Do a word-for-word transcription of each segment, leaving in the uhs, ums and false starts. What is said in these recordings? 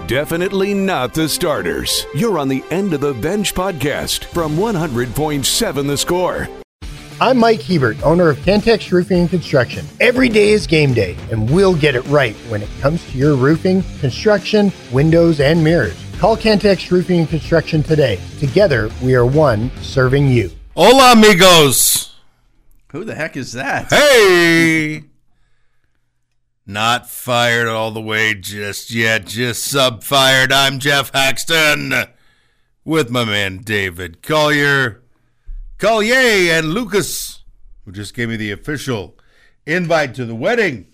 Definitely not the starters. You're on the End of the Bench podcast from one hundred point seven The Score. I'm Mike Hebert, owner of Cantex Roofing and Construction. Every day is game day, and we'll get it right when it comes to your roofing, construction, windows, and mirrors. Call Cantex Roofing and Construction today. Together, we are one serving you. Hola, amigos. Who the heck is that? Hey. Not fired all the way just yet, just sub-fired. I'm Jeff Haxton with my man David Collier, Collier, and Lucas, who just gave me the official invite to the wedding.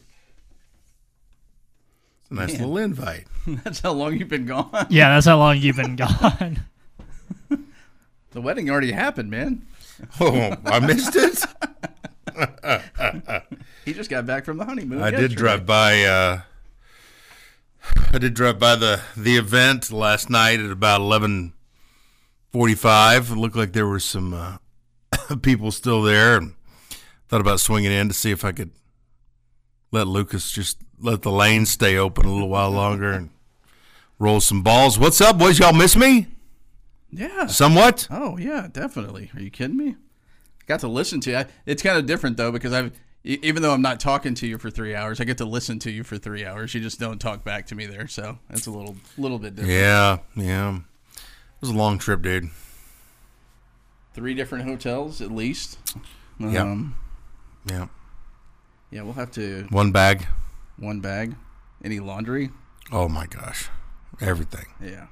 It's a nice man. Little invite. That's how long you've been gone? Yeah, that's how long you've been gone. The wedding already happened, man. Oh, I missed it? He just got back from the honeymoon. I yesterday. did drive by. Uh, I did drive by the, the event last night at about eleven forty-five. It looked like there were some uh, people still there, and thought about swinging in to see if I could let Lucas just let the lane stay open a little while longer and roll some balls. What's up, boys? Y'all miss me? Yeah, somewhat. Oh yeah, definitely. Are you kidding me? I got to listen to you. It's kind of different though, because I've even though I'm not talking to you for three hours, I get to listen to you for three hours. You just don't talk back to me there, so it's a little little bit different. Yeah, yeah. It was a long trip, dude. Three different hotels at least. Yeah. Um, yeah. Yeah, we'll have to. One bag. One bag. Any laundry? Oh my gosh, everything. Yeah.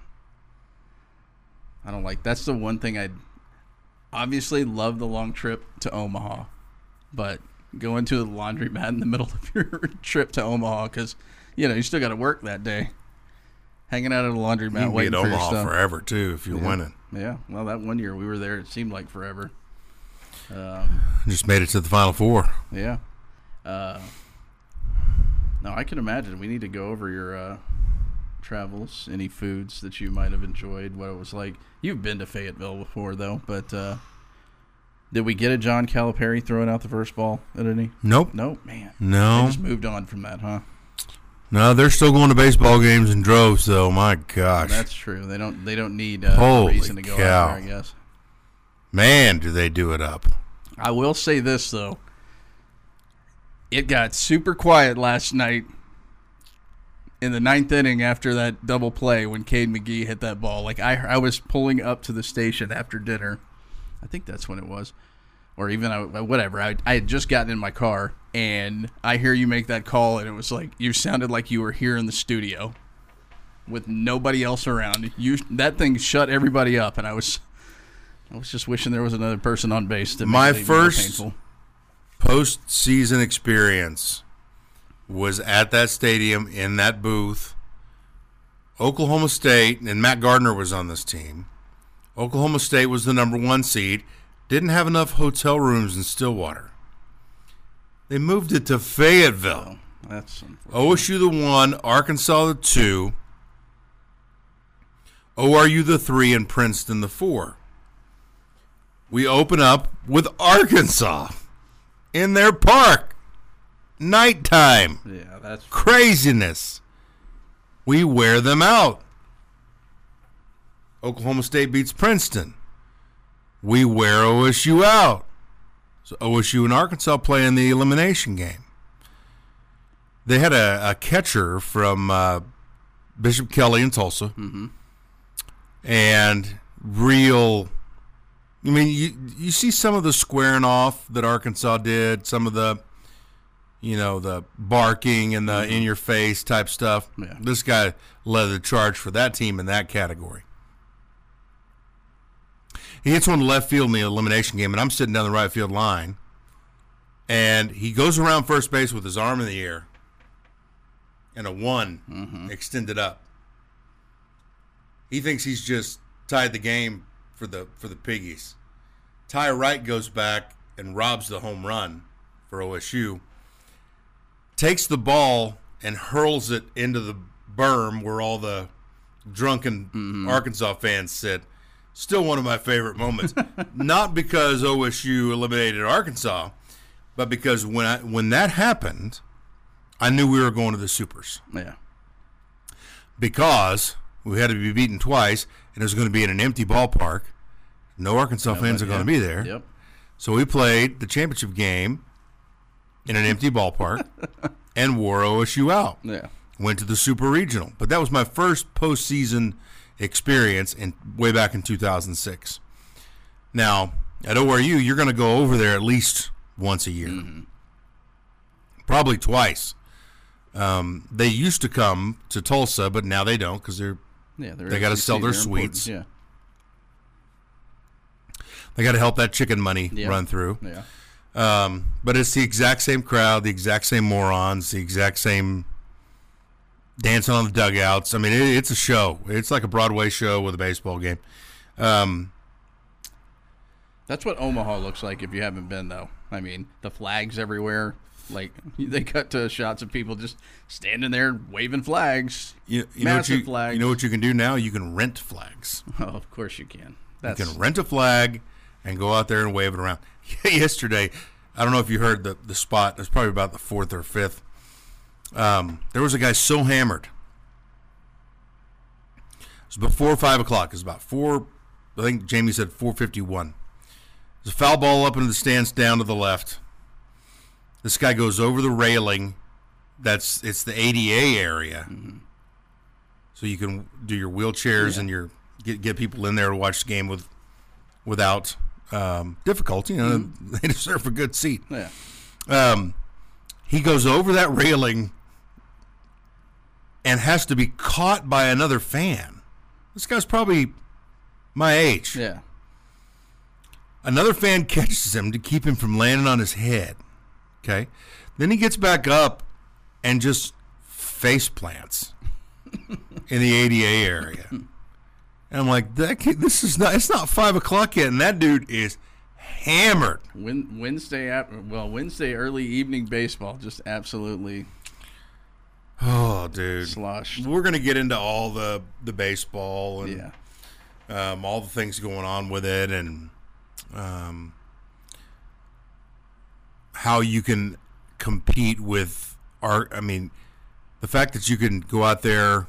I don't like. That's the one thing I'd obviously love the long trip to Omaha, but going to the laundromat in the middle of your trip to Omaha because you know you still got to work that day. Hanging out at a laundromat, you waiting be for in your Omaha stuff forever too if you're yeah. winning. Yeah. Well, that one year we were there, it seemed like forever. Um, Just made it to the Final Four. Yeah. Uh, no, I can imagine. We need to go over your uh, travels, any foods that you might have enjoyed, what it was like. You've been to Fayetteville before, though, but uh, did we get a John Calipari throwing out the first ball at any? Nope. Nope, man. No. They just moved on from that, huh? No, they're still going to baseball games in droves, though. My gosh. That's true. They don't. They don't need uh, Holy a reason to go cow. out there, I guess. Man, do they do it up. I will say this, though. It got super quiet last night in the ninth inning after that double play when Cade McGee hit that ball. Like, I I was pulling up to the station after dinner. I think that's when it was. Or even, I, whatever. I, I had just gotten in my car, and I hear you make that call, and it was like, you sounded like you were here in the studio with nobody else around. You That thing shut everybody up, and I was I was just wishing there was another person on base to make My it even first more painful. postseason experience was at that stadium in that booth. Oklahoma State, and Matt Gardner was on this team. Oklahoma State was the number one seed. Didn't have enough hotel rooms in Stillwater. They moved it to Fayetteville. Oh, that's O S U the one, Arkansas the two, O R U the three, and Princeton the four. We open up with Arkansas in their park. Nighttime. Yeah, that's craziness. We wear them out. Oklahoma State beats Princeton. We wear O S U out. So O S U and Arkansas play in the elimination game. They had a, a catcher from uh, Bishop Kelly in Tulsa. Mm-hmm. And real, I mean, you, you see some of the squaring off that Arkansas did, some of the, you know, the barking and the mm-hmm. in-your-face type stuff. Yeah. This guy led the charge for that team in that category. He hits one to left field in the elimination game, and I'm sitting down the right field line, and he goes around first base with his arm in the air and a one mm-hmm. extended up. He thinks he's just tied the game for the for the Piggies. Ty Wright goes back and robs the home run for O S U, takes the ball and hurls it into the berm where all the drunken mm-hmm. Arkansas fans sit. Still one of my favorite moments. Not because O S U eliminated Arkansas, but because when I, when that happened, I knew we were going to the Supers. Yeah. because we had to be beaten twice, and it was going to be in an empty ballpark. No Arkansas No, fans but, are going yeah. to be there. Yep. So we played the championship game in an empty ballpark and wore O S U out. Yeah. Went to the Super Regional. But that was my first postseason experience in way back in two thousand six. Now, at O R U, you're going to go over there at least once a year. Mm-hmm. Probably twice. Um, they used to come to Tulsa, but now they don't because they're Yeah, they got to sell their suites. Yeah. They got to help that chicken money Yeah. run through. Yeah. Um, but it's the exact same crowd, the exact same morons, the exact same dancing on the dugouts. I mean, it, it's a show. It's like a Broadway show with a baseball game. Um, That's what Omaha looks like if you haven't been, though. I mean, the flags everywhere. Like, they cut to shots of people just standing there waving flags. you, you know what Massive you, flags. you know what you can do now? You can rent flags. Oh, of course you can. That's You can rent a flag and go out there and wave it around. Yesterday, I don't know if you heard the, the spot. It was probably about the fourth or fifth. Um, there was a guy so hammered. It was before five o'clock. It was about four. I think Jamie said four fifty-one. There's a foul ball up into the stands down to the left. This guy goes over the railing. That's it's the A D A area, mm-hmm. so you can do your wheelchairs yeah. and your get get people in there to watch the game with without um, difficulty. You know, mm-hmm. They deserve a good seat. Yeah. Um, he goes over that railing and has to be caught by another fan. This guy's probably my age. Yeah. Another fan catches him to keep him from landing on his head. Okay. Then he gets back up and just face plants in the A D A area. And I'm like, that kid, this is not, it's not five o'clock yet. And that dude is hammered. Wednesday, well, Wednesday early evening baseball, just absolutely. Oh, dude. Sloshed. We're going to get into all the, the baseball and yeah. um, all the things going on with it and um, how you can compete with art. I mean, the fact that you can go out there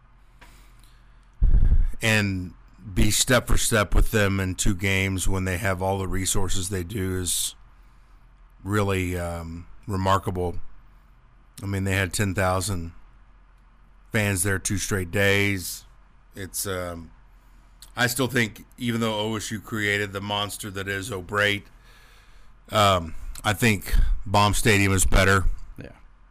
and be step for step with them in two games when they have all the resources they do is really um, remarkable. I mean, they had ten thousand fans there two straight days. It's, um, I still think, even though O S U created the monster that is O'Brate, um, I think Baum Stadium is better. Yeah.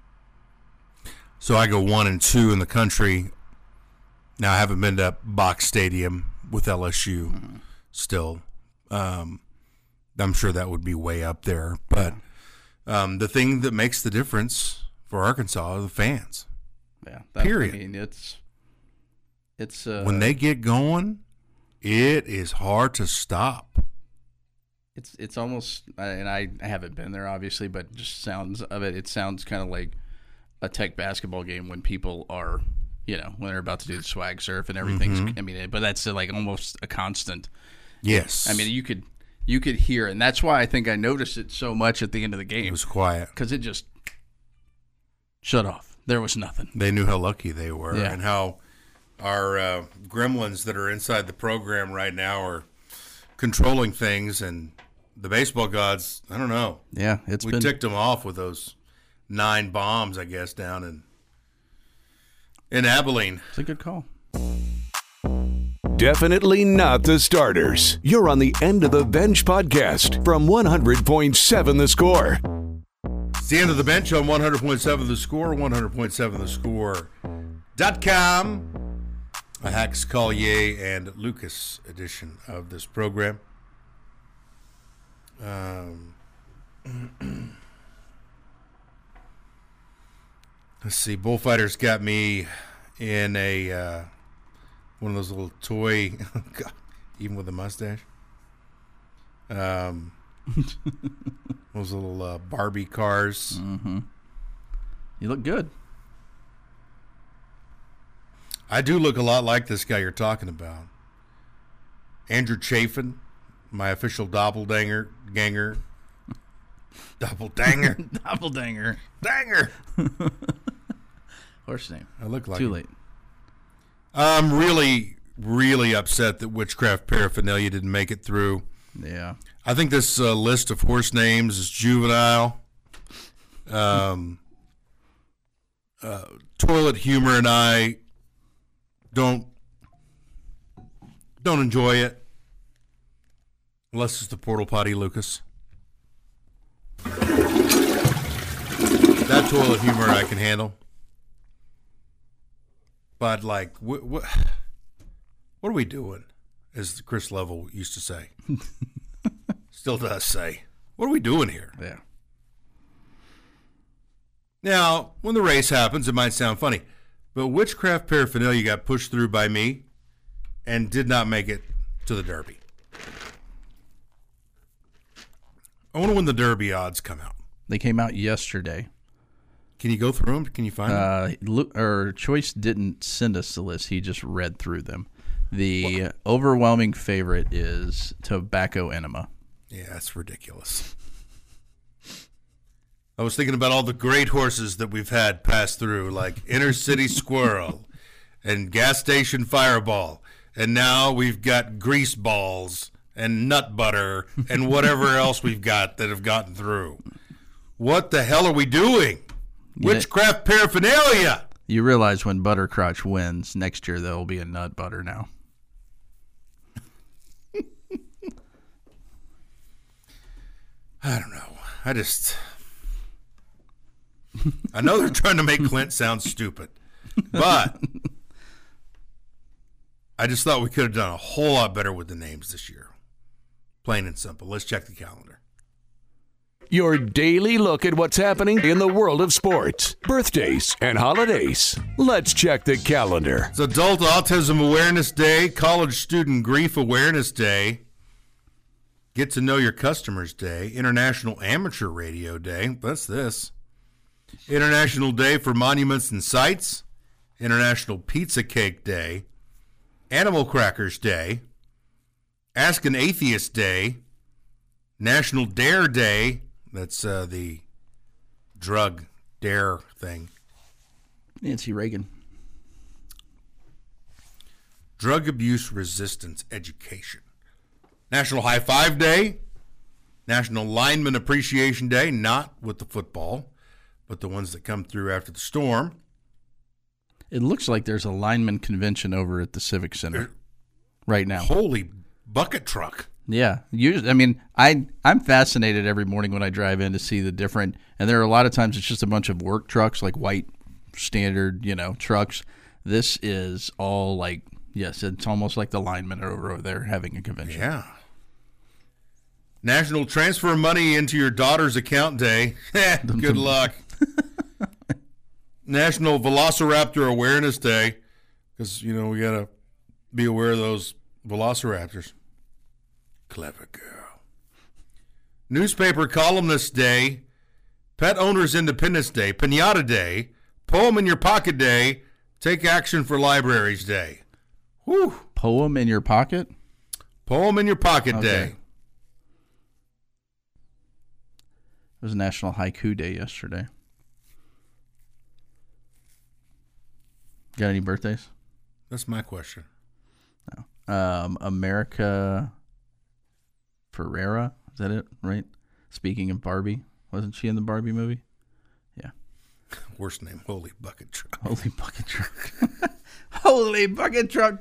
So I go one and two in the country. Now, I haven't been to Box Stadium with L S U mm-hmm. still. Um, I'm sure that would be way up there. But um, the thing that makes the difference for Arkansas are the fans. Yeah. That, Period. I mean, it's it's uh, when they get going, it is hard to stop. It's it's almost, and I haven't been there obviously, but just sounds of it. It sounds kind of like a Tech basketball game when people are, you know, when they're about to do the swag surf and everything's. Mm-hmm. I mean, but that's like almost a constant. Yes. I mean, you could you could hear it, and that's why I think I noticed it so much at the end of the game. It was quiet because it just shut off. There was nothing. They knew how lucky they were, yeah. and how our uh, gremlins that are inside the program right now are controlling things, and the baseball gods, I don't know. Yeah, it's we been... ticked them off with those nine bombs, I guess, down in in Abilene. It's a good call. Definitely not the starters. You're on the End of the Bench podcast from one hundred point seven The Score. It's the End of the Bench on one hundred point seven The Score, one hundred point seven the score dot com. A Hacks, Collier, and Lucas edition of this program. Um, let's see. Bullfighters got me in a uh, one of those little toy, God, even with a mustache. Um, those little uh, Barbie cars. Mm-hmm. You look good. I do look a lot like this guy you're talking about. Andrew Chafin, my official doppelganger. Ganger. Doppeldanger. Doppeldanger. Danger. Horse name. I look like Too him. late. I'm really, really upset that Witchcraft Paraphernalia didn't make it through. Yeah. I think this uh, list of horse names is juvenile. Um, uh, Toilet Humor and I don't don't enjoy it. Unless it's the Portal Potty Lucas. That Toilet Humor I can handle. But, like, wh- wh- what are we doing? As Chris Level used to say. Still does say. What are we doing here? Yeah. Now, when the race happens, it might sound funny. But Witchcraft Paraphernalia got pushed through by me and did not make it to the Derby. I wonder when the Derby odds come out. They came out yesterday. Can you go through them? Can you find Uh, them? Lu- or Choice didn't send us the list. He just read through them. The what? overwhelming favorite is Tobacco Enema. Yeah, that's ridiculous. I was thinking about all the great horses that we've had pass through, like Inner City Squirrel and Gas Station Fireball. And now we've got Grease Balls and Nut Butter and whatever else we've got that have gotten through. What the hell are we doing? Witchcraft Paraphernalia! You realize when Buttercrotch wins, next year there will be a Nut Butter now. I don't know. I just... I know they're trying to make Clint sound stupid, but I just thought we could have done a whole lot better with the names this year. Plain and simple. Let's check the calendar. Your daily look at what's happening in the world of sports, birthdays, and holidays. Let's check the calendar. It's Adult Autism Awareness Day, College Student Grief Awareness Day, Get to Know Your Customers Day, International Amateur Radio Day. That's this. International Day for Monuments and Sites, International Pizza Cake Day, Animal Crackers Day, Ask an Atheist Day, National Dare Day. That's uh, the drug dare thing. Nancy Reagan. Drug Abuse Resistance Education. National High Five Day, National Lineman Appreciation Day, not with the football, but the ones that come through after the storm. It looks like there's a lineman convention over at the Civic Center right now. Holy bucket truck. Yeah. Usually, I mean, I, I'm fascinated every morning when I drive in to see the different, and there are a lot of times it's just a bunch of work trucks, like white standard, you know, trucks. This is all like, yes, it's almost like the linemen are over there having a convention. Yeah. National Transfer Money into Your Daughter's Account Day. Good luck. National Velociraptor Awareness Day, because, you know, we got to be aware of those velociraptors. Clever girl. Newspaper Columnist Day, Pet Owners Independence Day, Pinata Day, Poem in Your Pocket Day, Take Action for Libraries Day. Whew. Poem in your pocket? Poem in Your Pocket Okay. Day. It was National Haiku Day yesterday. Got any birthdays? That's my question. No. Um, America Ferrera, is that it? Right. Speaking of Barbie, wasn't she in the Barbie movie? Yeah. Worst name, Holy Bucket Truck. Holy bucket truck. Holy bucket truck.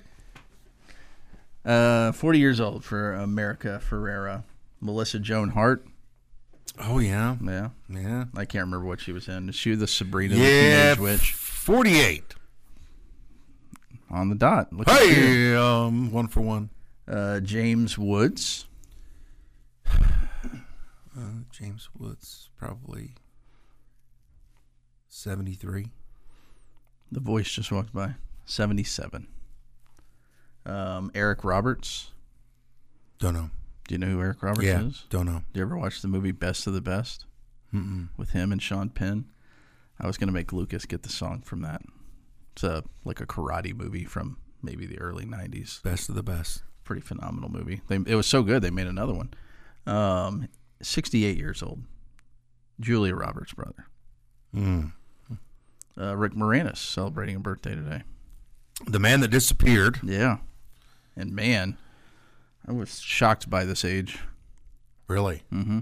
Uh, forty years old for America Ferrera. Melissa Joan Hart. Oh, yeah. Yeah. Yeah. I can't remember what she was in. Is she the Sabrina Yeah. the Teenage Witch? forty-eight. On the dot. Look at you. Hey, um, one for one. Uh, James Woods. Uh, James Woods, probably seventy-three. The voice just walked by. seventy-seven. Um, Eric Roberts. Don't know. Do you know who Eric Roberts Yeah, is? don't know. Do you ever watch the movie Best of the Best? Mm-mm. With him and Sean Penn? I was going to make Lucas get the song from that. It's a, like a karate movie from maybe the early nineties. Best of the best. Pretty phenomenal movie. They, it was so good, they made another one. Um, sixty-eight years old. Julia Roberts' brother. Mm. Uh, Rick Moranis celebrating a birthday today. The man that disappeared. Yeah. And man, I was shocked by this age. Really? Mm-hmm.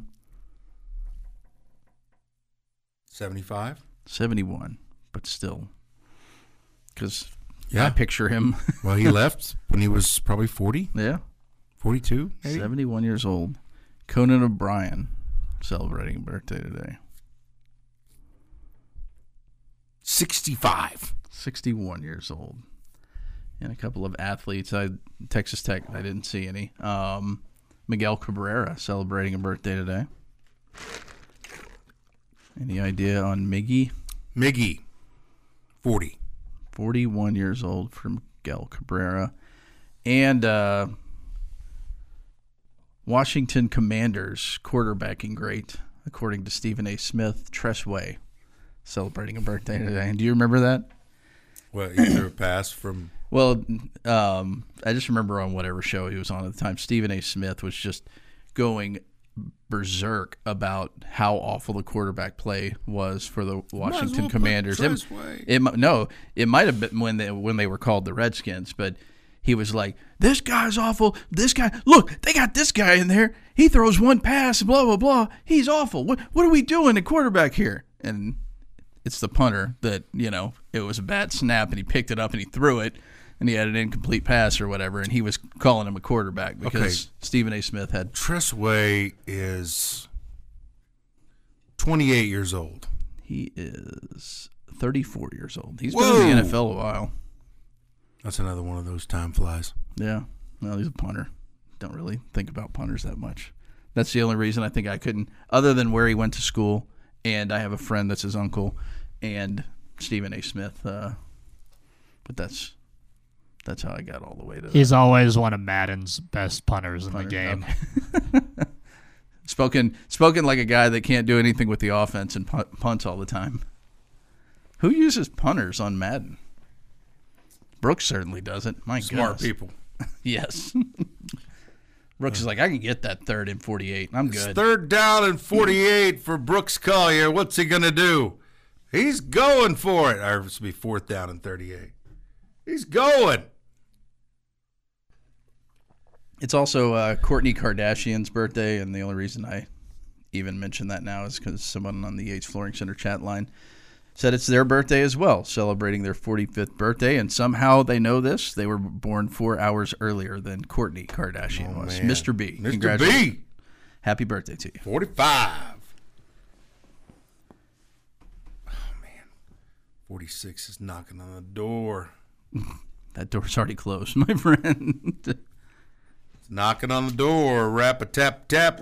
seventy-five? seventy-one, but still. Because Yeah. I picture him. Well, he left when he was probably forty, Yeah. forty-two, maybe? seventy-one years old. Conan O'Brien celebrating a birthday today. sixty-five. sixty-one years old. And a couple of athletes. I Texas Tech, I didn't see any. Um, Miguel Cabrera celebrating a birthday today. Any idea on Miggy? Miggy, forty. forty-one years old for Miguel Cabrera. And uh, Washington Commanders quarterbacking great, according to Stephen A. Smith, Tress Way, celebrating a birthday today. Do you remember that? Well, he threw a pass from... Well, um, I just remember on whatever show he was on at the time, Stephen A. Smith was just going berserk about how awful the quarterback play was for the Washington well Commanders. It, it, no, it might have been when they when they were called the Redskins, but he was like, "This guy's awful. This guy, look, they got this guy in there. He throws one pass, blah blah blah. He's awful. What what are we doing at quarterback here?" And it's the punter that, you know, it was a bad snap and he picked it up and he threw it. And he had an incomplete pass or whatever, and he was calling him a quarterback because Okay. Stephen A. Smith had. Tress Way is twenty-eight years old. He is thirty-four years old. He's Whoa. been in the N F L a while. That's another one of those time flies. Yeah. Well, he's a punter. Don't really think about punters that much. That's the only reason I think I couldn't, other than where he went to school, and I have a friend that's his uncle, and Stephen A. Smith. Uh, but that's. That's how I got all the way to. He's always one of Madden's best punters in Punter, the game. okay. spoken, spoken like a guy that can't do anything with the offense and punt, punts all the time. Who uses punters on Madden? Brooks certainly doesn't. My Smart goodness. people. Yes. Brooks is like, I can get that third and forty-eight. I'm It's good. third down and forty-eight for Brooks Collier. What's he going to do? He's going for it. Or it's going to be fourth down and thirty-eight. He's going. It's also uh, Kourtney Kardashian's birthday, and the only reason I even mention that now is because someone on the Yates Flooring Center chat line said it's their birthday as well, celebrating their forty-fifth birthday, and somehow they know this. They were born four hours earlier than Kourtney Kardashian Oh, was. man. Mister B. Mister Congratulations. B. Happy birthday to you. forty-five. Oh, man. forty-six is knocking on the door. That door's already closed, my friend. It's knocking on the door. Rap a tap tap.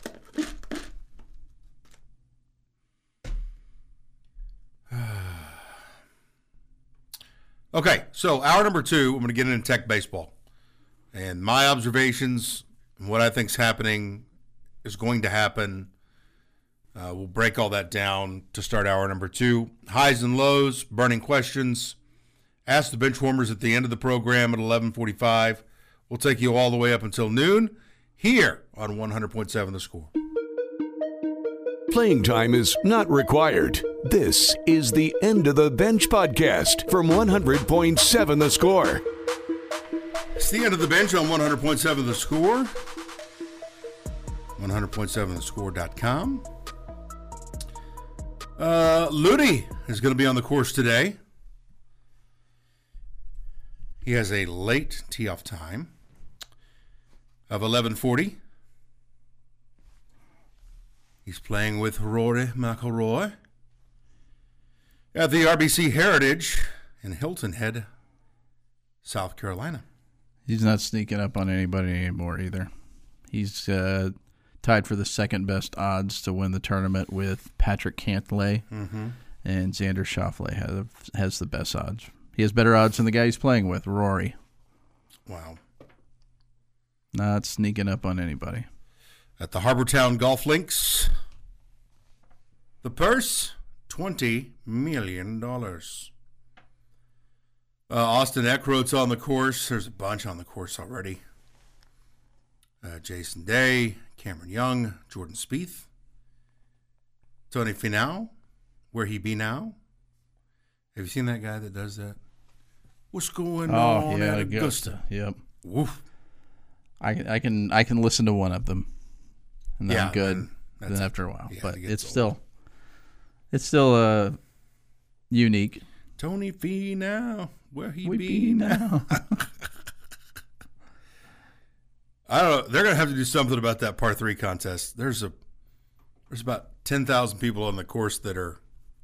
Okay, so hour number two, I'm going to get into Tech baseball. And my observations and what I think's happening is going to happen. Uh, we'll break all that down to start hour number two. Highs and lows, burning questions. Ask the bench warmers at the end of the program at eleven forty-five. We'll take you all the way up until noon here on one hundred point seven The Score. Playing time is not required. This is the End of the Bench podcast from one hundred point seven The Score. It's the end of the bench on one hundred point seven The Score. one hundred point seven the score dot com. Uh, Ludi is going to be on the course today. He has a late tee-off time of eleven forty. He's playing with Rory McIlroy at the R B C Heritage in Hilton Head, South Carolina. He's not sneaking up on anybody anymore either. He's uh, tied for the second best odds to win the tournament with Patrick Cantlay, Mm-hmm. and Xander Schauffele has, has the best odds. He has better odds than the guy he's playing with, Rory. Wow. Not sneaking up on anybody. At the Harbortown Golf Links, the purse, twenty million dollars. Uh, Austin Eckroat's on the course. There's a bunch on the course already. Uh, Jason Day, Cameron Young, Jordan Spieth, Tony Finau, where he be now? Have you seen that guy that does that? What's going Oh on yeah, at Augusta? Augusta. Yep. Woof. I can I can I can listen to one of them, and then Yeah, I'm good. then that's Then it. after a while, Yeah, but it gets it's old. still it's still uh unique. Tony Fee now, where he We be, be now? now. I don't know. They're gonna have to do something about that par three contest. There's a there's about ten thousand people on the course that are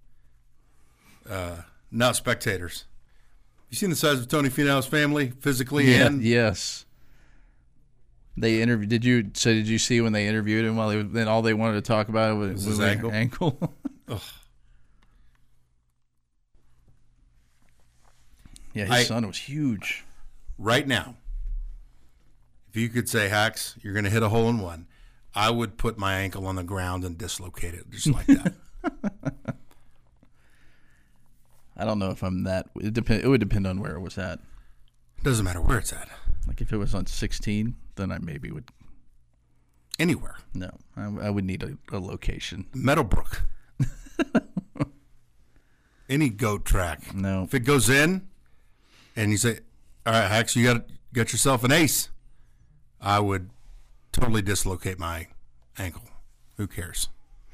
uh, not spectators. You seen the size of Tony Finau's family physically Yeah, and yes. They interviewed. Did you? So did you see when they interviewed him? While he was, then all they wanted to talk about was, Was was his their ankle? ankle. Ugh. Yeah, his I- son was huge. right now, if you could say, Hacks, you're going to hit a hole in one, I would put my ankle on the ground and dislocate it just like that. I don't know if I'm that. It depend. It would depend on where it was at. It doesn't matter where it's at. Like if it was on sixteen, then I maybe would. Anywhere. No, I, I would need a, a location. Meadowbrook. Any goat track. No. If it goes in and you say, all right, Hacks, you got got yourself an ace, I would totally dislocate my ankle. Who cares?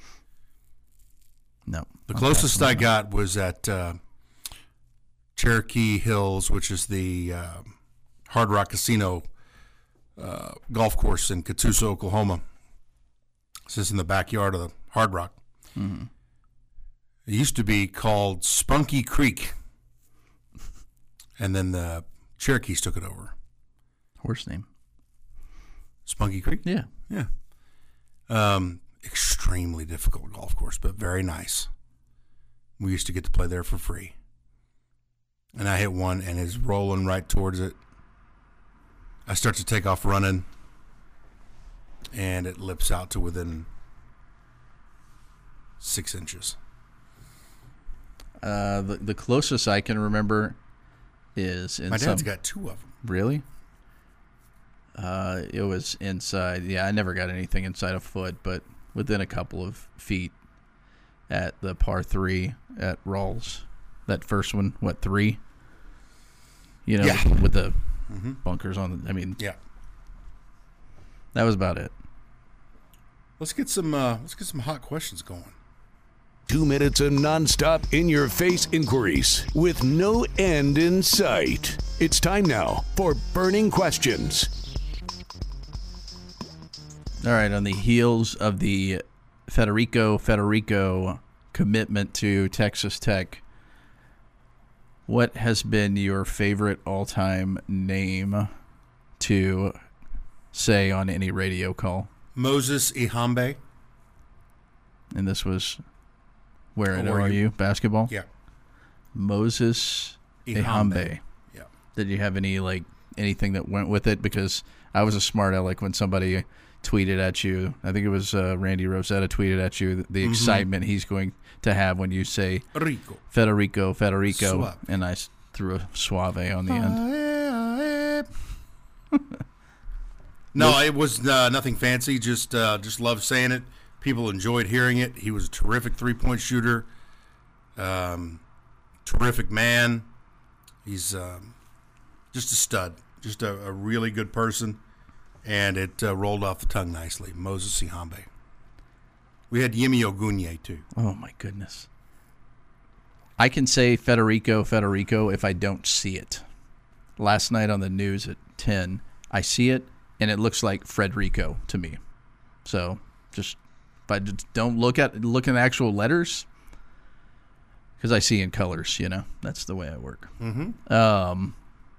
No. The I'm closest passing I on that. got was at uh, Cherokee Hills, which is the uh, Hard Rock Casino uh, golf course in Catoosa, Oklahoma. This is in the backyard of the Hard Rock. Mm-hmm. It used to be called Spunky Creek, and then the Cherokees took it over. Horse name. Spunky Creek? Yeah. Yeah. Um, extremely difficult golf course, but very nice. We used to get to play there for free. And I hit one and it's rolling right towards it. I start to take off running, and it lips out to within six inches. Uh, the the closest I can remember is in My some. dad's got two of them. Really? Uh, it was inside. Yeah, I never got anything inside a foot, but within a couple of feet at the par three at Rawls. That first one, what, three? You know, Yeah. with the Mm-hmm. bunkers on the. I mean, Yeah. that was about it. Let's get some. Uh, let's get some hot questions going. Two minutes of nonstop in-your-face inquiries with no end in sight. It's time now for Burning Questions. All right, on the heels of the Federico Federico commitment to Texas Tech, what has been your favorite all-time name to say on any radio call? Moses Ihambe. And this was where at O R U. O R U basketball? Yeah. Moses Ihambe. Ihambe. Yeah. Did you have any like anything that went with it? Because I was a smart aleck when somebody tweeted at you. I think it was uh, Randy Rosetta tweeted at you the, the Mm-hmm. excitement he's going to have when you say Rico. Federico Federico, Suave. and I s- threw a suave on the end. No, it was uh, nothing fancy. Just uh, just loved saying it. People enjoyed hearing it. He was a terrific three-point shooter. Um, terrific man. He's um, just a stud. Just a, a really good person. And it uh, rolled off the tongue nicely. Moses Ihambe. We had Yemi Ogunye, too. Oh my goodness! I can say Federico Federico if I don't see it. Last night on the news at ten, I see it and it looks like Frederico to me. So just if I just don't look at look at actual letters, because I see in colors, you know, that's the way I work. Mm-hmm. Um,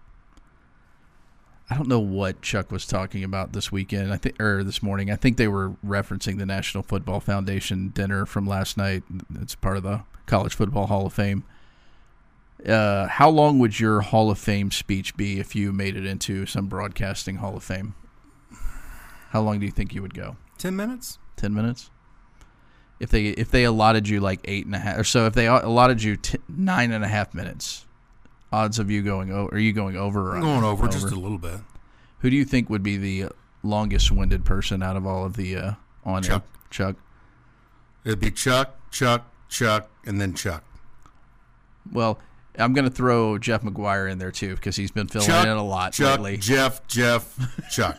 I don't know what Chuck was talking about this weekend. I think or this morning. I think they were referencing the National Football Foundation dinner from last night. It's part of the College Football Hall of Fame. Uh, how long would your Hall of Fame speech be if you made it into some broadcasting Hall of Fame? How long do you think you would go? Ten minutes? Ten minutes? If they if they allotted you like eight and a half, or so, if they allotted you t- nine and a half minutes, odds of you going over? Are you going over? Or I'm going over, just a little bit. Who do you think would be the longest-winded person out of all of the uh, on air? Chuck. Chuck. It'd be Chuck, Chuck, Chuck, and then Chuck. Well, I'm going to throw Jeff McGuire in there, too, because he's been filling Chuck, in a lot Chuck, lately. Jeff, Jeff, Chuck.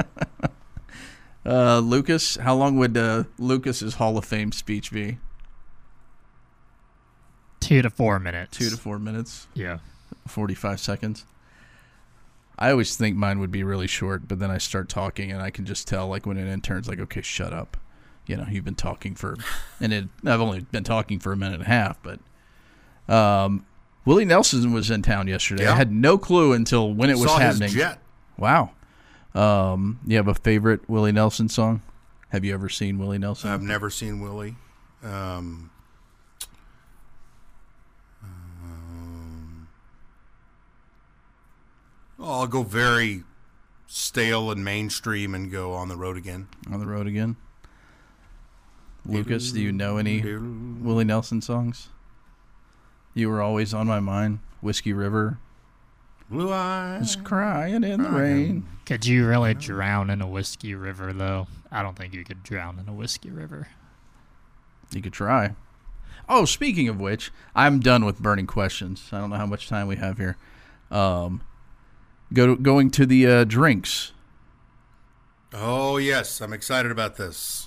uh, Lucas, how long would uh, Lucas's Hall of Fame speech be? Two to four minutes. Two to four minutes? Yeah. forty-five seconds. I always think mine would be really short, but then I start talking, and I can just tell, like, when an intern's like, okay, shut up. You know, you've been talking for, and it, I've only been talking for a minute and a half, but um, Willie Nelson was in town yesterday. Yeah. I had no clue until when it was Saw happening. His jet. Wow. Um, you have a favorite Willie Nelson song? Have you ever seen Willie Nelson? I've never seen Willie. Um, um, oh, I'll go very stale and mainstream and go On the Road Again. On the Road Again. Lucas, do you know any Willie Nelson songs? You Were Always on My Mind. Whiskey River. Blue Eyes. Just crying in the rain. Could you really drown in a whiskey river, though? I don't think you could drown in a whiskey river. You could try. Oh, speaking of which, I'm done with burning questions. I don't know how much time we have here. Um, go to, going to the uh, drinks. Oh, yes. I'm excited about this.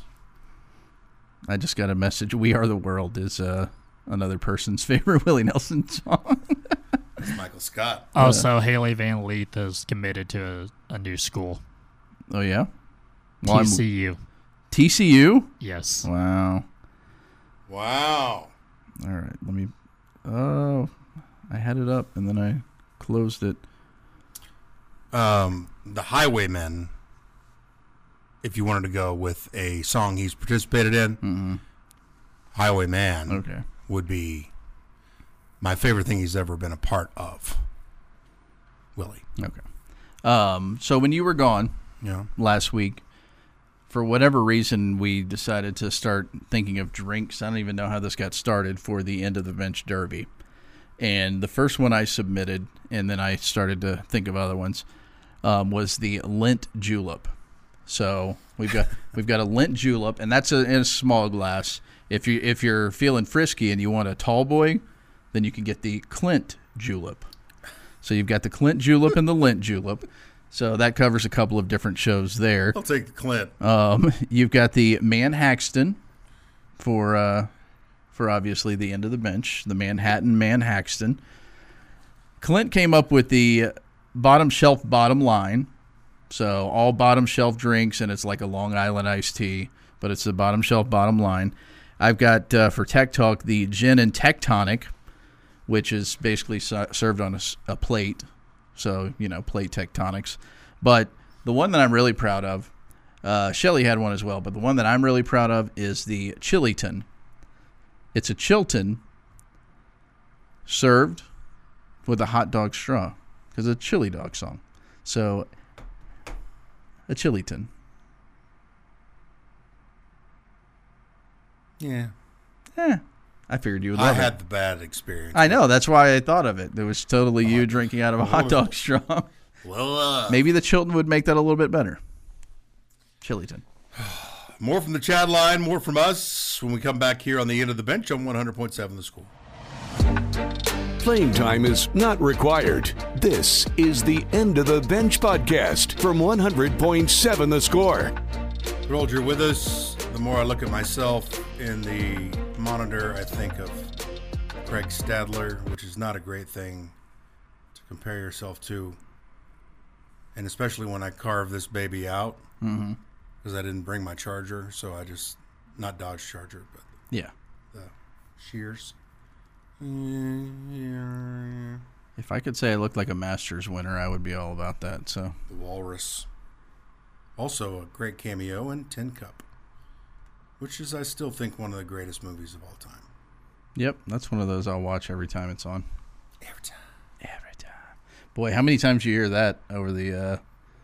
I just got a message. We Are the World is uh, another person's favorite Willie Nelson song. It's Michael Scott. Also, Haley Van Leet is committed to a, a new school. Oh, yeah? Well, T C U. T C U? Yes. Wow. Wow. All right. Let me. Oh, I had it up and then I closed it. Um, the Highwaymen, if you wanted to go with a song he's participated in, Mm-hmm. Highwayman Okay. would be my favorite thing he's ever been a part of. Willie. Okay. Um, so when you were gone Yeah. last week, for whatever reason, we decided to start thinking of drinks. I don't even know how this got started for the end of the bench derby. And the first one I submitted, and then I started to think of other ones, um, was the Lint Julep. So we've got we've got a Lint Julep, and that's a, in a small glass. If you if you're feeling frisky and you want a tall boy, then you can get the Clint Julep. So you've got the Clint Julep and the Lint Julep. So that covers a couple of different shows there. I'll take the Clint. Um, you've got the Manhaxton for uh, for obviously the end of the bench, the Manhattan Manhaxton. Clint came up with the bottom shelf bottom line. So all bottom shelf drinks, and it's like a Long Island iced tea, but it's the bottom shelf bottom line. I've got uh, for Tech Talk the Gin and Tectonic, which is basically su- served on a, a plate. So, you know, plate tectonics. But the one that I'm really proud of, uh, Shelly had one as well, but the one that I'm really proud of is the Chiliton. It's a Chilton served with a hot dog straw because it's a chili dog song. So, a Chiliton. Yeah. Eh, I figured you would I love had it. the bad experience. I know. That's why I thought of it. It was totally you drinking out of a hot dog straw. Well, uh, Maybe the Chilton would make that a little bit better. Chiliton. more from the chat line, more from us when we come back here on the end of the bench on one hundred point seven The Score. Playing time is not required. This is the End of the Bench podcast from one hundred point seven The Score. Rolled, you're with us. The more I look at myself in the monitor, I think of Craig Stadler, which is not a great thing to compare yourself to. And especially when I carve this baby out, because Mm-hmm. I didn't bring my charger, so I just, not Dodge Charger, but Yeah. the Shears. If I could say I looked like a Masters winner, I would be all about that. So The Walrus. Also a great cameo in Tin Cup, which is, I still think, one of the greatest movies of all time. Yep, that's one of those I'll watch every time it's on. Every time. Every time. Boy, how many times do you hear that over the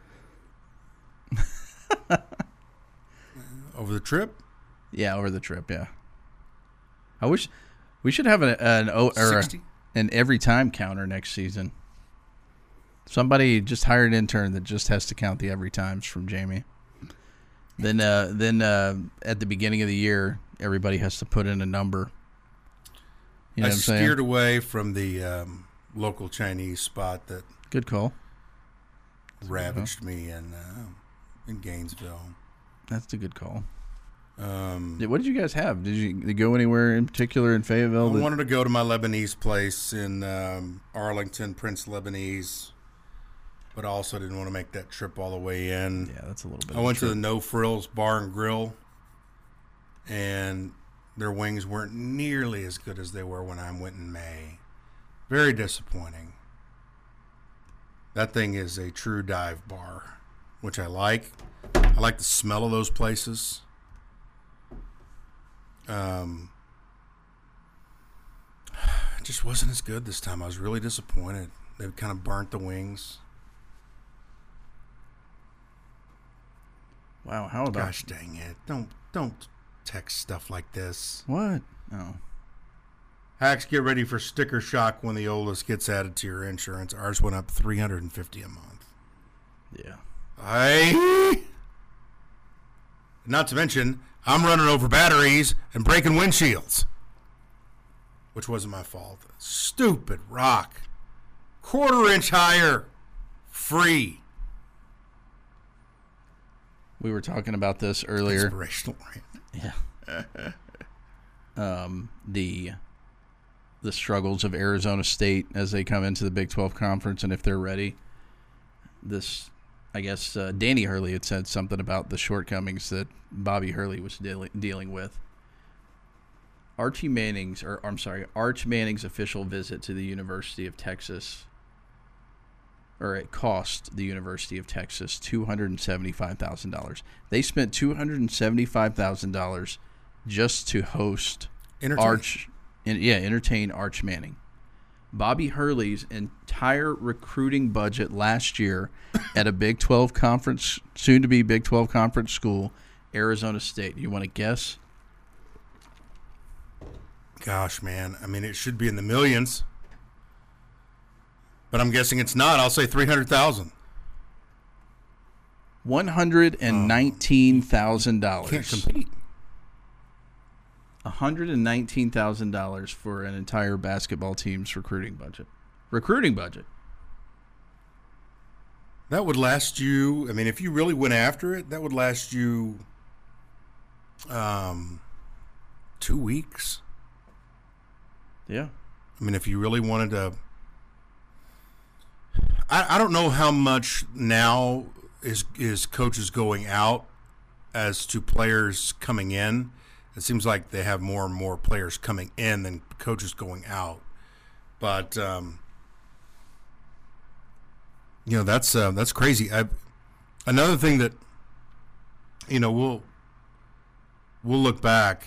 uh Over the trip? yeah, over the trip, yeah. I wish we should have an an o- or a, sixty? an every time counter next season. Somebody just hire an intern that just has to count the every times from Jamie. Then uh then uh at the beginning of the year, everybody has to put in a number. You know I what I'm saying? steered away from the um, local Chinese spot that Good call. ravaged me in uh, in Gainesville. That's a good call. Um, Yeah, what did you guys have? Did you, did you go anywhere in particular in Fayetteville? I that- wanted to go to my Lebanese place in um, Arlington, Prince Lebanese, but I also didn't want to make that trip all the way in. yeah, that's a little bit. I of a went to trip. the No Frills Bar and Grill, and their wings weren't nearly as good as they were when I went in May. Very disappointing. That thing is a true dive bar, which I like. I like the smell of those places. Um, it just wasn't as good this time. I was really disappointed. They kind of burnt the wings. Wow, how about Gosh dang it! Don't don't text stuff like this. what? Oh, Hacks, get ready for sticker shock when the oldest gets added to your insurance. Ours went up three hundred and fifty a month. yeah. I. Not to mention, I'm running over batteries and breaking windshields, which wasn't my fault. Stupid rock, quarter inch higher, free. We were talking about this earlier. Inspirational. Right? Yeah. um, the the struggles of Arizona State as they come into the Big twelve conference, and if they're ready. This, I guess, uh, Danny Hurley had said something about the shortcomings that Bobby Hurley was dealing dealing with. Archie Manning's, or I'm sorry, Arch Manning's official visit to the University of Texas, or it cost the University of Texas two hundred seventy-five thousand dollars. They spent two hundred seventy-five thousand dollars just to host Entertain. Arch, and, yeah, entertain Arch Manning. Bobby Hurley's entire recruiting budget last year at a Big twelve conference, soon to be Big twelve conference school, Arizona State. You want to guess? Gosh, man. I mean, it should be in the millions, but I'm guessing it's not. I'll say three hundred thousand. One hundred and nineteen thousand dollars. Can't compete. one hundred nineteen thousand dollars for an entire basketball team's recruiting budget. Recruiting budget. That would last you, I mean, if you really went after it, that would last you um, two weeks. Yeah. I mean, if you really wanted to. I, I don't know how much now is, is coaches going out as to players coming in. It seems like they have more and more players coming in than coaches going out. But, um, you know, that's uh, that's crazy. I, another thing that, you know, we'll we'll look back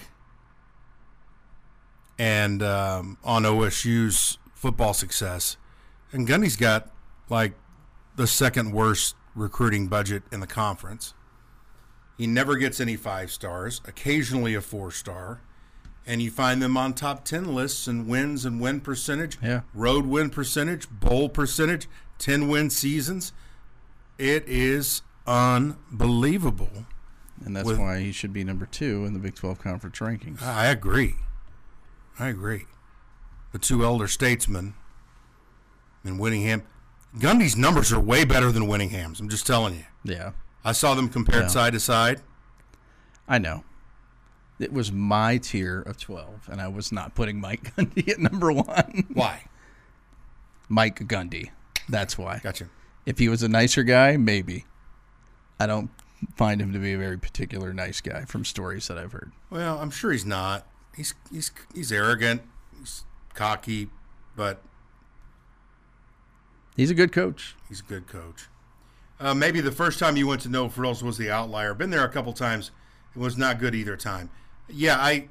and um, on O S U's football success, and Gundy's got like the second worst recruiting budget in the conference. He never gets any five stars, occasionally a four star, and you find them on top ten lists and wins and win percentage, Yeah. road win percentage, bowl percentage, ten win seasons. It is unbelievable. And that's With- why he should be number two in the Big twelve conference rankings. I agree. I agree. The two elder statesmen in Winningham. Gundy's numbers are way better than Winningham's. I'm just telling you. Yeah. I saw them compared Yeah. side to side. I know. It was my tier of twelve, and I was not putting Mike Gundy at number one. Why? Mike Gundy. That's why. Gotcha. If he was a nicer guy, maybe. I don't find him to be a very particular nice guy from stories that I've heard. Well, I'm sure he's not. He's he's he's arrogant. He's cocky, but He's a good coach. he's a good coach. Uh, maybe the first time you went to No Frills was the outlier. Been there a couple times. It was not good either time. Yeah, I,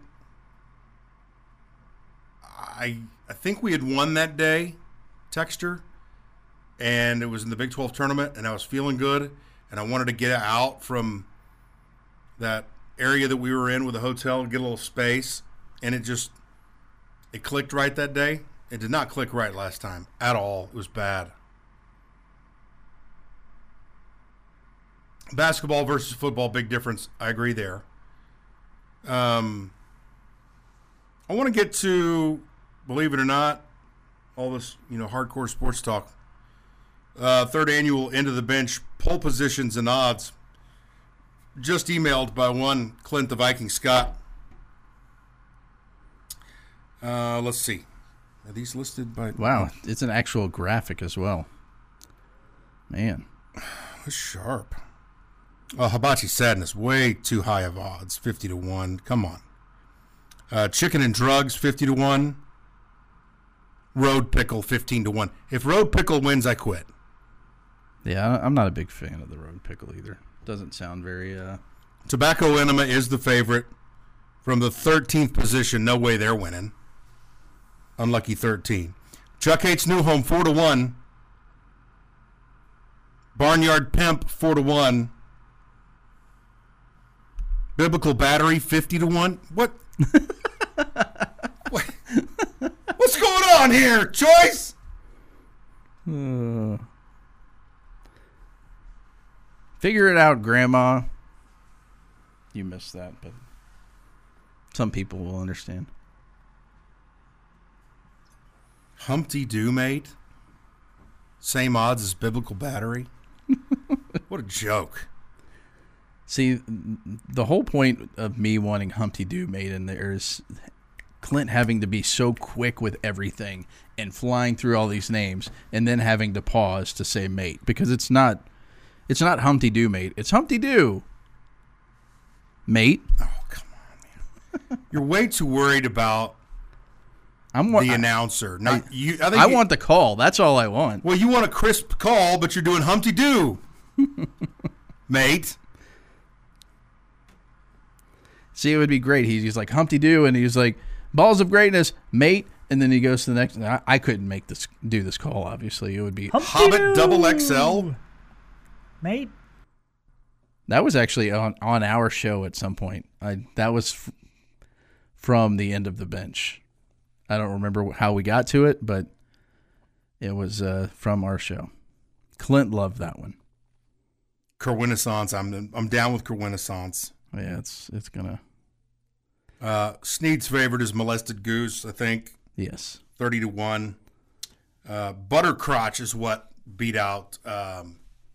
I, I think we had won that day, Texture, and it was in the Big twelve tournament, and I was feeling good, and I wanted to get out from that area that we were in with the hotel, get a little space, and it just, it clicked right that day. It did not click right last time at all. It was bad. Basketball versus football, big difference. I agree there. Um, I want to get to believe it or not, all this, you know, hardcore sports talk. Uh, third annual End of the Bench poll positions and odds. Just emailed by one Clint the Viking Scott. Uh, let's see. Are these listed by... Wow, it's an actual graphic as well. Man. That's sharp. Oh, Hibachi Sadness, way too high of odds, fifty to one. Come on. Uh, Chicken and Drugs, fifty to one. Road Pickle, fifteen to one. If Road Pickle wins, I quit. Yeah, I'm not a big fan of the Road Pickle either. Doesn't sound very... Uh... Tobacco Enema is the favorite. From the thirteenth position, no way they're winning. Unlucky thirteen. Chuck Hates New Home, four to one. Barnyard Pimp, four to one. Biblical Battery, fifty to one. What? what? What's going on here, Choice? Uh, figure it out, Grandma. You missed that, but some people will understand. Humpty Doo, mate. Same odds as Biblical Battery. What a joke. See, the whole point of me wanting Humpty Doo made in there is Clint having to be so quick with everything and flying through all these names and then having to pause to say mate, because it's not it's not Humpty Doo, mate. It's Humpty Doo, mate. Oh, come on, man. You're way too worried about I'm the I, announcer. Not I, you. I, think I you, want the call. That's all I want. Well, you want a crisp call, but you're doing Humpty Doo, mate. See, it would be great. He's, he's like Humpty Doo, and he's like balls of greatness, mate. And then he goes to the next. I, I couldn't make this do this call. Obviously, it would be Humpty Hobbit Doo, Double X L, mate. That was actually on, on our show at some point. I that was f- from the End of the Bench. I don't remember how we got to it, but it was uh, from our show. Clint loved that one. Kerwinnessance. I'm I'm down with Kerwinnessance. Yeah, it's it's gonna. Uh, Sneed's favorite is Molested Goose, I think. Yes. thirty to one. Uh, Buttercrotch is what beat out um,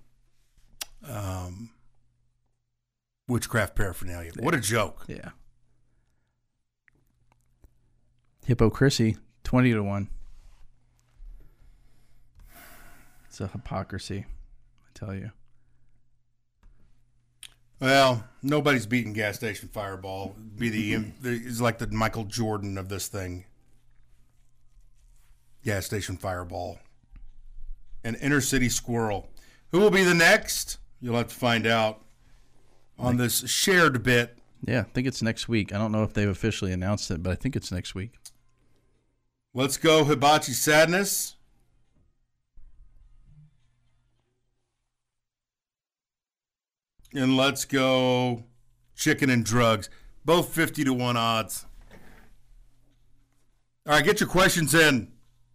um, Witchcraft Paraphernalia. What a joke. Yeah. Hypocrisy, twenty to one. It's a hypocrisy, I tell you. Well, nobody's beating Gas Station Fireball. Be the, the it's like the Michael Jordan of this thing. Gas Station Fireball. An Inner City Squirrel. Who will be the next? You'll have to find out on this shared bit. Yeah, I think it's next week. I don't know if they've officially announced it, but I think it's next week. Let's go Hibachi Sadness. And let's go Chicken and Drugs. Both fifty to one odds. All right, get your questions in.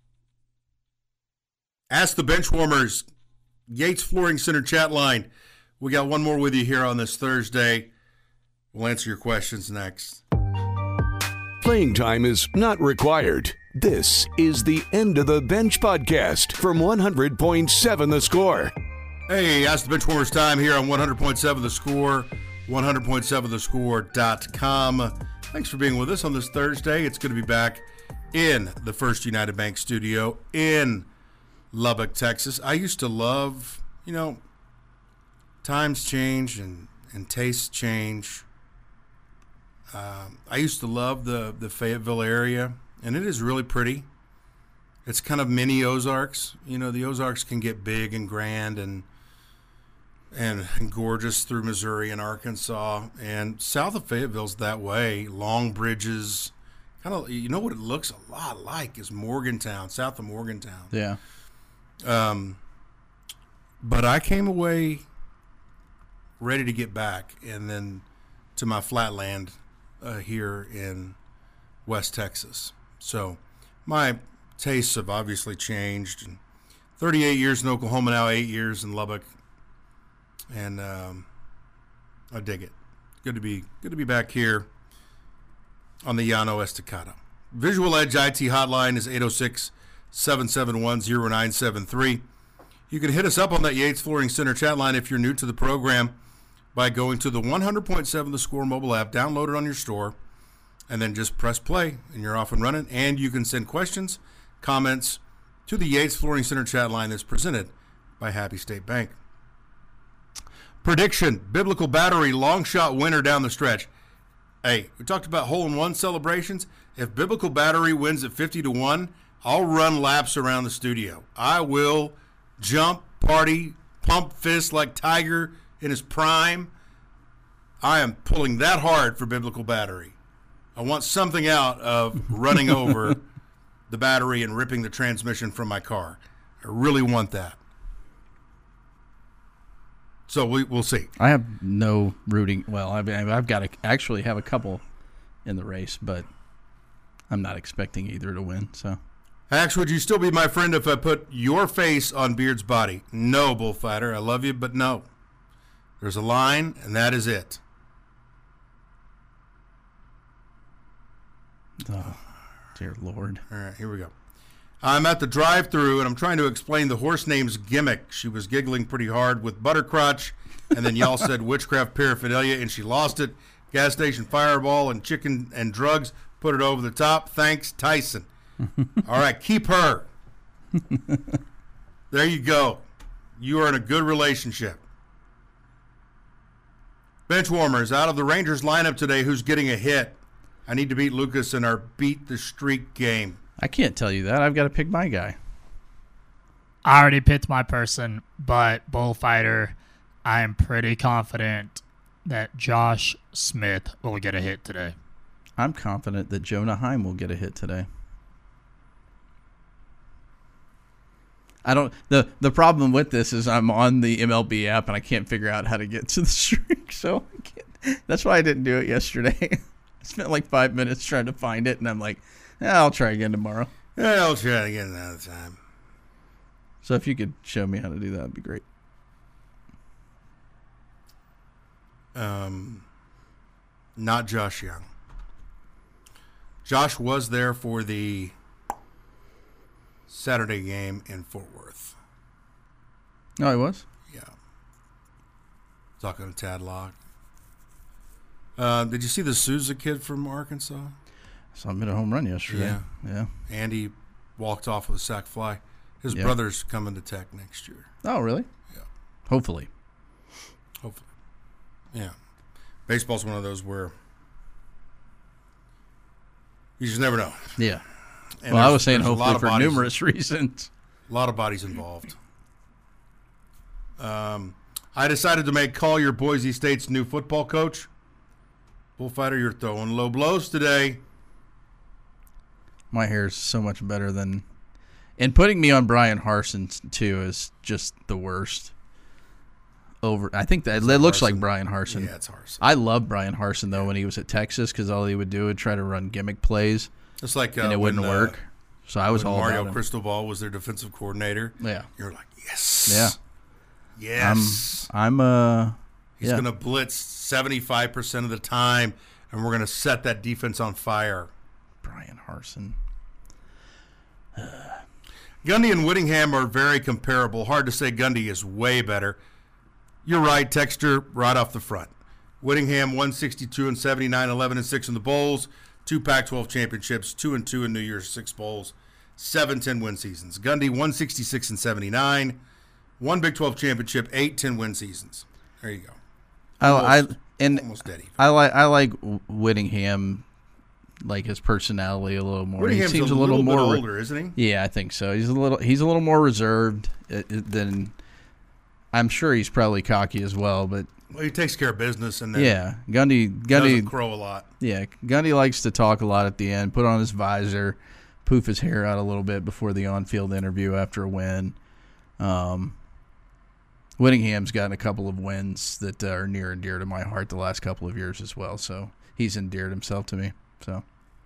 Ask the Benchwarmers. Yates Flooring Center chat line. We got one more with you here on this Thursday. We'll answer your questions next. Playing time is not required. This is the End of the Bench podcast from one hundred point seven The Score. Hey, Ask the Benchwarmers time here on one hundred point seven The Score, one hundred point seven the score dot com. Thanks for being with us on this Thursday. It's good to be back in the First United Bank studio in Lubbock, Texas. I used to love, you know, times change and, and tastes change. Um, I used to love the, the Fayetteville area, and it is really pretty. It's kind of mini Ozarks. You know, the Ozarks can get big and grand and and, and gorgeous through Missouri and Arkansas. And south of Fayetteville's that way. Long bridges. Kind of, you know what it looks a lot like is Morgantown, south of Morgantown. Yeah. Um, but I came away ready to get back, and then to my flatland uh, here in West Texas. So my tastes have obviously changed. And thirty-eight years in Oklahoma now, eight years in Lubbock, and um, I dig it. Good to be good to be back here on the Llano Estacado. Visual Edge I T hotline is eight oh six, seven seven one, oh nine seven three. You can hit us up on that Yates Flooring Center chat line if you're new to the program by going to the one hundred point seven The Score mobile app, download it on your store, and then just press play, and you're off and running. And you can send questions, comments to the Yates Flooring Center chat line that's presented by Happy State Bank. Prediction, Biblical Battery, long shot winner down the stretch. Hey, we talked about hole-in-one celebrations. If Biblical Battery wins at fifty to one, I'll run laps around the studio. I will jump, party, pump fist like Tiger in his prime. I am pulling that hard for Biblical Battery. I want something out of running over the battery and ripping the transmission from my car. I really want that. So we, we'll see. I have no rooting. Well, I mean, I've got to actually have a couple in the race, but I'm not expecting either to win. So, Ax, would you still be my friend if I put your face on Beard's body? No, Bullfighter. I love you, but no. There's a line, and that is it. Oh, dear Lord. All right, here we go. I'm at the drive-thru, and I'm trying to explain the horse name's gimmick. She was giggling pretty hard with Buttercrotch, and then y'all said witchcraft paraphernalia, and she lost it. Gas station fireball and chicken and drugs put it over the top. Thanks, Tyson. All right, keep her. There you go. You are in a good relationship. Bench warmers, out of the Rangers lineup today, who's getting a hit? I need to beat Lucas in our beat the streak game. I can't tell you that. I've got to pick my guy. I already picked my person, but Bullfighter, I am pretty confident that Josh Smith will get a hit today. I'm confident that Jonah Heim will get a hit today. I don't. the The problem with this is I'm on the M L B app and I can't figure out how to get to the streak. So I can't, that's why I didn't do it yesterday. I spent like five minutes trying to find it, and I'm like, eh, I'll try again tomorrow. Yeah, I'll try again another time. So if you could show me how to do that, that'd be great. Um, not Josh Young. Josh was there for the Saturday game in Fort Worth. Oh, he was? Yeah. Talking to Tad Locke. Uh, did you see the Souza kid from Arkansas? Saw him hit a home run yesterday. Yeah. Yeah. Andy walked off with a sac fly. His Yeah. brother's coming to Tech next year. Oh, really? Yeah. Hopefully. Hopefully. Yeah. Baseball's one of those where you just never know. Yeah. And well, I there's- was saying there's a lot hopefully of for bodies- numerous reasons. A lot of bodies involved. Um, I decided to make Collier Boise State's new football coach. Bullfighter, you're throwing low blows today. My hair is so much better than... And putting me on Brian Harsin, too, is just the worst. Over, I think that it looks Harsin? like Brian Harsin. Yeah, it's Harsin. I love Brian Harsin, though, when he was at Texas, because all he would do would try to run gimmick plays, It's like uh, and it wouldn't when, uh, work. So I was when all Mario about him. Cristobal was their defensive coordinator. Yeah. You're like, yes. Yeah. Yes. I'm, uh... He's yeah. going to blitz seventy-five percent of the time, and we're going to set that defense on fire. Brian Harsin. Gundy and Whittingham are very comparable. Hard to say Gundy is way better. You're right, Texture, right off the front. Whittingham, one sixty-two and seventy-nine, eleven and six in the bowls, two Pac twelve championships, two and two in New Year's Six bowls, seven ten-win seasons. Gundy, one sixty-six and seventy-nine, one Big twelve championship, eight ten-win seasons. There you go. I, I Almost- and Almost dead even. I like I like Whittingham, like his personality a little more. Whittingham's he seems a a little, little more bit re- older, isn't Yeah, I think so. He's a little he's a little more reserved uh, uh, than. I'm sure he's probably cocky as well, but he? Well, he takes care of business and then yeah, Gundy doesn't Gundy crow a lot. yeah Gundy likes to talk a lot at the end. Put on his visor, poof his hair out a little bit before the on-field interview after a win. Um, Whittingham's gotten a couple of wins that uh, are near and dear to my heart the last couple of years as well. So he's endeared himself to me. So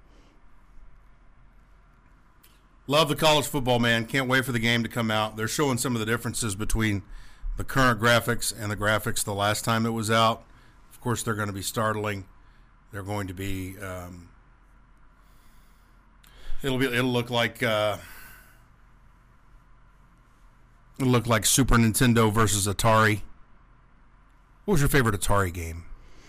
Love the college football, man. Can't wait for the game to come out. They're showing some of the differences between the current graphics and the graphics the last time it was out. Of course, they're going to be startling. They're going to be um, It'll be. It'll look like. Uh, it'll look like Super Nintendo versus Atari. What was your favorite Atari game?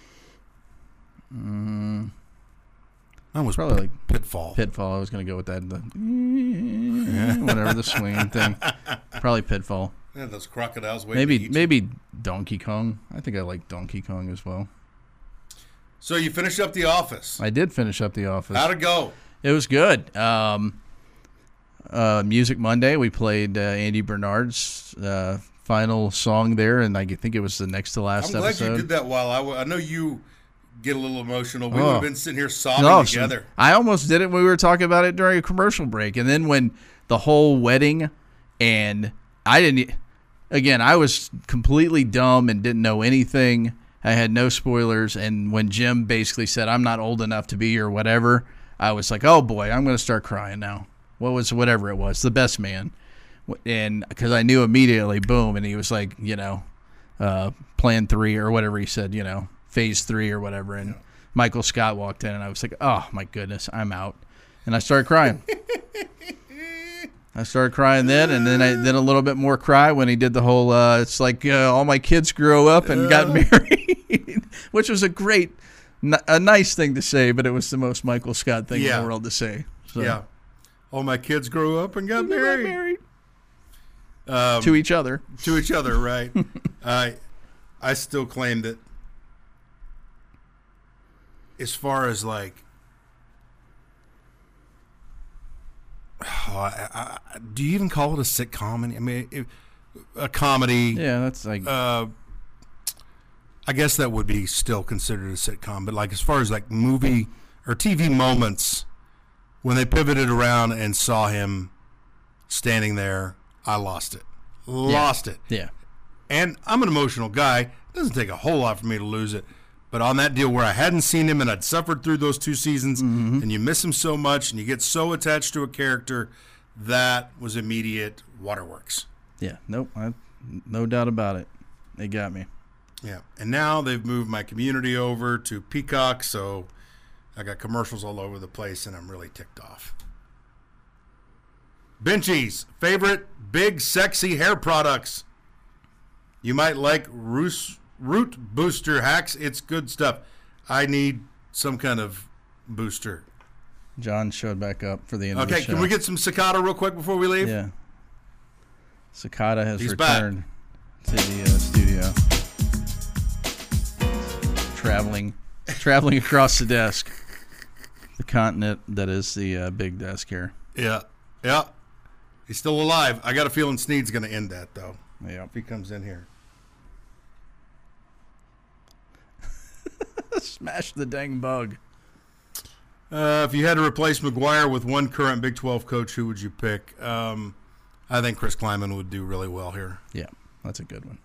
Mm, That was probably P- like Pitfall. Pitfall. I was going to go with that. The, whatever the swinging thing. Probably Pitfall. Yeah, those crocodiles. waiting to Maybe eat you. maybe Donkey Kong. I think I like Donkey Kong as well. So you finished up The Office. I did finish up The Office. How'd it go? It was good. Um, uh, Music Monday, we played uh, Andy Bernard's uh, final song there, and I think it was the next to last I'm glad episode. you did that while I, w- I know you get a little emotional. We Oh. would have been sitting here sobbing No, so together. I almost did it when we were talking about it during a commercial break, and then when the whole wedding, and I didn't. Again, I was completely dumb and didn't know anything. I had no spoilers, and when Jim basically said, "I'm not old enough to be here," or whatever, I was like, "Oh boy, I'm going to start crying now." What was whatever it was, The Best Man, and because I knew immediately, boom, and he was like, you know, uh, Plan Three or whatever he said, you know, Phase Three or whatever, and Michael Scott walked in, and I was like, "Oh my goodness, I'm out," and I started crying. I started crying then, and then I then a little bit more cry when he did the whole. Uh, it's like uh, all my kids grew up and got married, which was a great, n- a nice thing to say, but it was the most Michael Scott thing Yeah. in the world to say. So, Yeah. All my kids grew up and got they got married. married Um, to each other. to each other, right? I I still claim that as far as like, oh, I, I, do you even call it a sitcom? I mean, it, a comedy. Yeah, that's like Uh, I guess that would be still considered a sitcom, but like as far as like movie or T V moments, when they pivoted around and saw him standing there, I lost it. Lost it. yeah, And I'm an emotional guy. It doesn't take a whole lot for me to lose it. But on that deal where I hadn't seen him and I'd suffered through those two seasons, Mm-hmm. and you miss him so much and you get so attached to a character, that was immediate waterworks. yeah. Nope, I, no doubt about it. They got me. Yeah. And now they've moved my community over to Peacock, so I got commercials all over the place, and I'm really ticked off. Benchies, favorite big sexy hair products. You might like Roos, Root Booster Hacks. It's good stuff. I need some kind of booster. John showed back up for the end of Okay, the show. can we get some Cicada real quick before we leave? Yeah. Cicada has He's back. returned to the uh, studio. Traveling, traveling across the desk, the continent that is the uh, big desk here. Yeah. Yeah. He's still alive. I got a feeling Sneed's going to end that, though, Yeah. if he comes in here. Smash the dang bug. Uh, if you had to replace McGuire with one current Big twelve coach, who would you pick? Um, I think Chris Kleiman would do really well here. Yeah, that's a good one.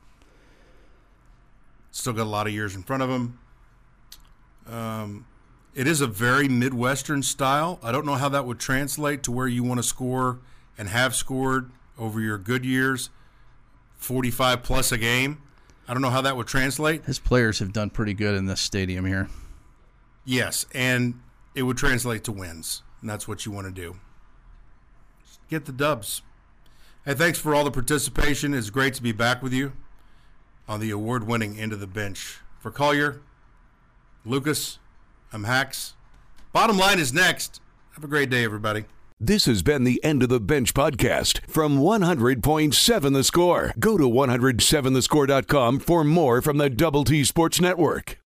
Still got a lot of years in front of him. Um, it is a very Midwestern style. I don't know how that would translate to where you want to score and have scored over your good years, forty-five plus a game. I don't know how that would translate. His players have done pretty good in this stadium here. Yes, and it would translate to wins, and that's what you want to do. Get the dubs. Hey, thanks for all the participation. It's great to be back with you on the award-winning End of the Bench. For Collier, Lucas, I'm Hacks. Bottom Line is next. Have a great day, everybody. This has been the End of the Bench podcast from one hundred point seven The Score. Go to one oh seven the score dot com for more from the Double T Sports Network.